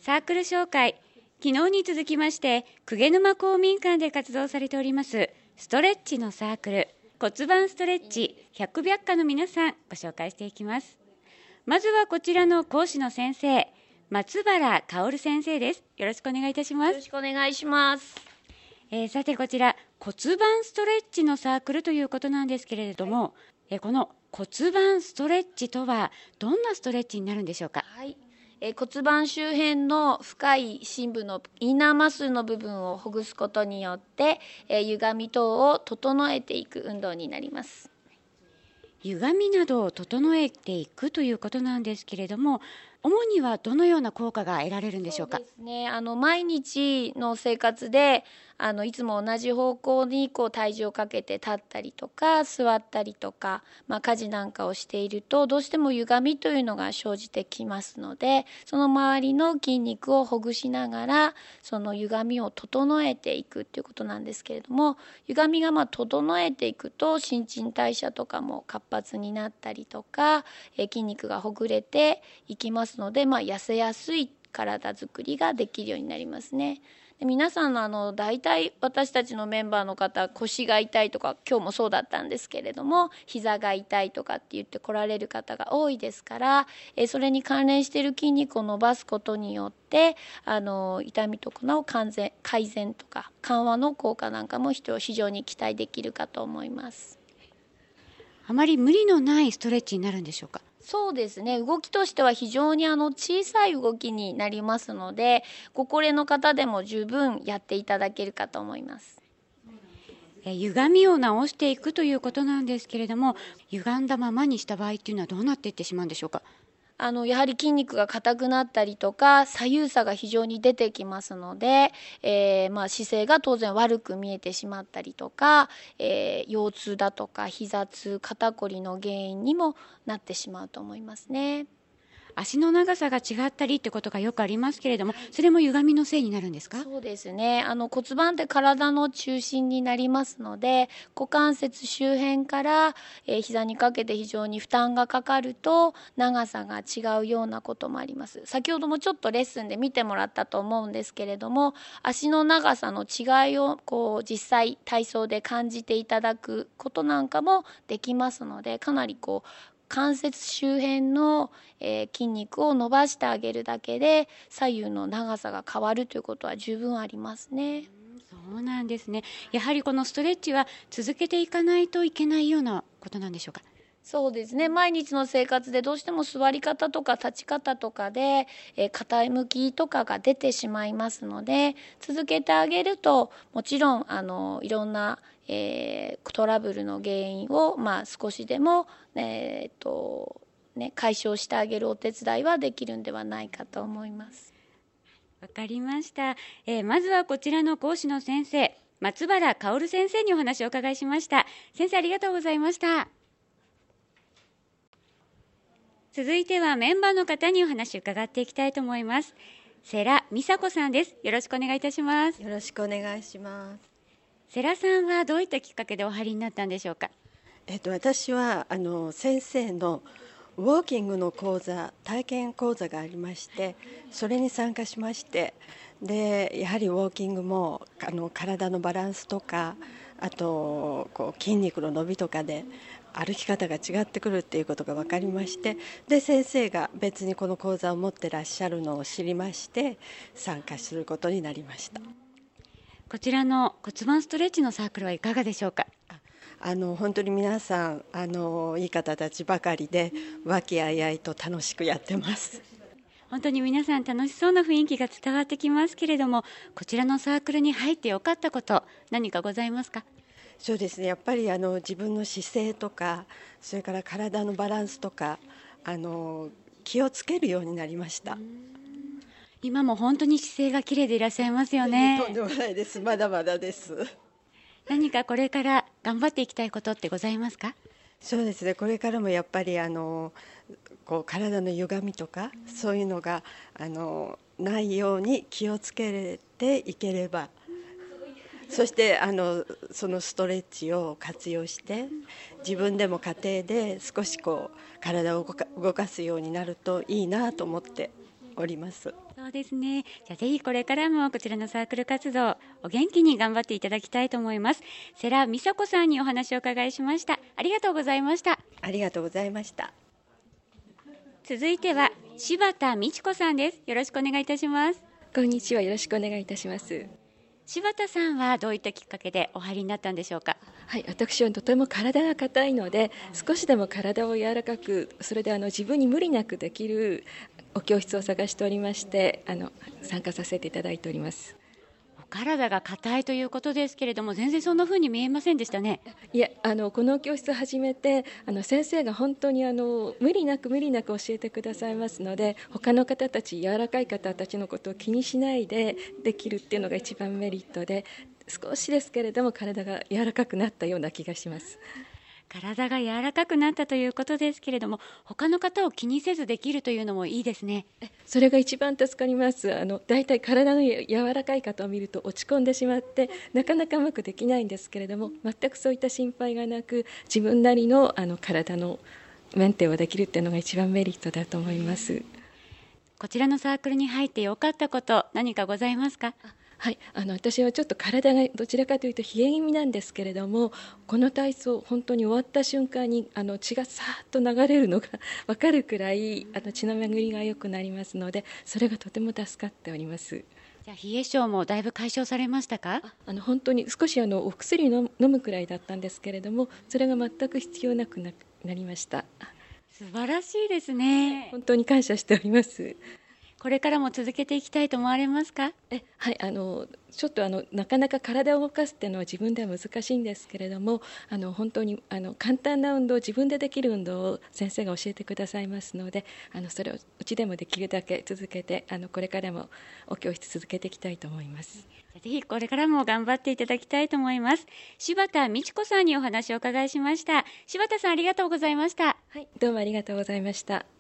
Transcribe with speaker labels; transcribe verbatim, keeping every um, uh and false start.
Speaker 1: サークル紹介。昨日に続きまして鵠沼公民館で活動されておりますストレッチのサークル骨盤ストレッチ百百科の皆さんご紹介していきます。まずはこちらの講師の先生、松原薫先生です。よろしくお願いいたします。
Speaker 2: よろしくお願いします。
Speaker 1: えー、さてこちら骨盤ストレッチのサークルということなんですけれども、えー、この骨盤ストレッチとはどんなストレッチになるんでしょうか。
Speaker 2: はい、えー、骨盤周辺の深い深部のインナーマッスルの部分をほぐすことによって、えー、歪み等を整えていく運動になります。
Speaker 1: 歪みなどを整えていくということなんですけれども、主にはどのような効果が得られるんでしょうか。
Speaker 2: そうですね、あの毎日の生活であのいつも同じ方向にこう体重をかけて立ったりとか座ったりとか、まあ、家事なんかをしているとどうしても歪みというのが生じてきますので、その周りの筋肉をほぐしながらその歪みを整えていくということなんですけれども、歪みがまあ整えていくと新陳代謝とかも活発になったりとか、え筋肉がほぐれていきますので、まあ、痩せやすい体づくりができるようになりますね。で皆さんのあの大体私たちのメンバーの方、腰が痛いとか今日もそうだったんですけれども膝が痛いとかって言って来られる方が多いですから、えそれに関連している筋肉を伸ばすことによってあの痛みとかの改善、改善とか緩和の効果なんかも非常に期待できるかと思います。
Speaker 1: あまり無理のないストレッチになるんでしょうか。
Speaker 2: そうですね、動きとしては非常にあの小さい動きになりますので、ご高齢の方でも十分やっていただけるかと思います。
Speaker 1: え歪みを直していくということなんですけれども、歪んだままにした場合っていうのはどうなっていってしまうんでしょうか。
Speaker 2: あのやはり筋肉が硬くなったりとか左右差が非常に出てきますので、えー、まあ姿勢が当然悪く見えてしまったりとか、えー、腰痛だとか膝痛、肩こりの原因にもなってしまうと思いますね。
Speaker 1: 足の長さが違ったりってことがよくありますけれども、それも歪みのせいになるんですか。
Speaker 2: そうですね、あの骨盤って体の中心になりますので、股関節周辺から、えー、膝にかけて非常に負担がかかると長さが違うようなこともあります。先ほどもちょっとレッスンで見てもらったと思うんですけれども、足の長さの違いをこう実際体操で感じていただくことなんかもできますので、かなりこう関節周辺の、えー、筋肉を伸ばしてあげるだけで左右の長さが変わるということは十分ありますね。
Speaker 1: そうなんですね。やはりこのストレッチは続けていかないといけないようなことなんでしょうか。
Speaker 2: そうですね、毎日の生活でどうしても座り方とか立ち方とかで、えー、傾きとかが出てしまいますので、続けてあげるともちろんあのいろんな、えー、トラブルの原因を、まあ、少しでも、えーっとね、解消してあげるお手伝いはできるんではないかと思います。
Speaker 1: わかりました。えー、まずはこちらの講師の先生、松原薫先生にお話をお伺いしました。先生ありがとうございました。続いてはメンバーの方にお話を伺っていきたいと思います。世良美佐子さんです。よろしくお願いいたします。
Speaker 3: よろしくお願いします。
Speaker 1: 世良さんはどういったきっかけでお入りになったんでしょうか。
Speaker 3: えっと、私はあの先生のウォーキングの講座、体験講座がありまして、それに参加しまして、でやはりウォーキングもあの体のバランスとか、あとこう筋肉の伸びとかで歩き方が違ってくるっていうことが分かりまして、で先生が別にこの講座を持ってらっしゃるのを知りまして参加することになりました。
Speaker 1: こちらの骨盤ストレッチのサークルはいかがでしょうか。
Speaker 3: あの本当に皆さんあのいい方たちばかりで和気あいあいと楽しくやってます。
Speaker 1: 本当に皆さん楽しそうな雰囲気が伝わってきますけれども、こちらのサークルに入ってよかったこと何かございますか。
Speaker 3: そうですね、やっぱりあの自分の姿勢とか、それから体のバランスとかあの気をつけるようになりました。
Speaker 1: 今も本当に姿勢が綺麗でいらっしゃいますよね。
Speaker 3: とんでもないです。まだまだです。
Speaker 1: 何かこれから頑張っていきたいことってございますか。
Speaker 3: そうですね、これからもやっぱりあのこう体の歪みとかそういうのがあのないように気をつけていければ、そしてあのそのストレッチを活用して自分でも家庭で少しこう体を動か、動かすようになるといいなと思っております。
Speaker 1: そうですね。じゃあぜひこれからもこちらのサークル活動お元気に頑張っていただきたいと思います。世良美佐子さんにお話をお伺いしました。ありがとうございました。
Speaker 3: ありがとうございました。
Speaker 1: 続いては柴田美智子さんです。よろしくお願いいたします。
Speaker 4: こんにちは。よろしくお願いいたします。
Speaker 1: 柴田さんはどういったきっかけでお入りになったんでしょうか。
Speaker 4: はい、私はとても体が硬いので、少しでも体を柔らかく、それであの自分に無理なくできるお教室を探しておりまして、あの参加させていただいております。
Speaker 1: お体が硬いということですけれども、全然そんな風に見えませんでしたね。
Speaker 4: いや、あのこの教室を始めて、あの先生が本当にあの無理なく無理なく教えてくださいますので、他の方たち、柔らかい方たちのことを気にしないでできるっていうのが一番メリットで、少しですけれども体が柔らかくなったような気がします。
Speaker 1: 体が柔らかくなったということですけれども、他の方を気にせずできるというのもいいですね。
Speaker 4: それが一番助かります。あのだいたい体の柔らかい方を見ると落ち込んでしまってなかなかうまくできないんですけれども、全くそういった心配がなく、自分なりのあの体のメンテをできるっていうのが一番メリットだと思います。
Speaker 1: こちらのサークルに入ってよかったこと何かございますか。
Speaker 4: はい、あの私はちょっと体がどちらかというと冷え気味なんですけれども、この体操本当に終わった瞬間にあの血がさーっと流れるのが分かるくらいあの血の巡りが良くなりますので、それがとても助かっております。
Speaker 1: じゃあ冷え性もだいぶ解消されましたか。
Speaker 4: あの本当に少しあのお薬を飲むくらいだったんですけれども、それが全く必要なく な, なりました。
Speaker 1: 素晴らしいですね。
Speaker 4: 本当に感謝しております。
Speaker 1: これからも続けていきたいと思われますか。
Speaker 4: えはい、あのちょっとあのなかなか体を動かすっていうのは自分では難しいんですけれども、あの本当にあの簡単な運動、自分でできる運動を先生が教えてくださいますので、あのそれをうちでもできるだけ続けて、あのこれからもお教室続けていきたいと思います。
Speaker 1: ぜひこれからも頑張っていただきたいと思います。柴田美智子さんにお話をお伺いしました。柴田さん、ありがとうございました。
Speaker 4: はい、どうもありがとうございました。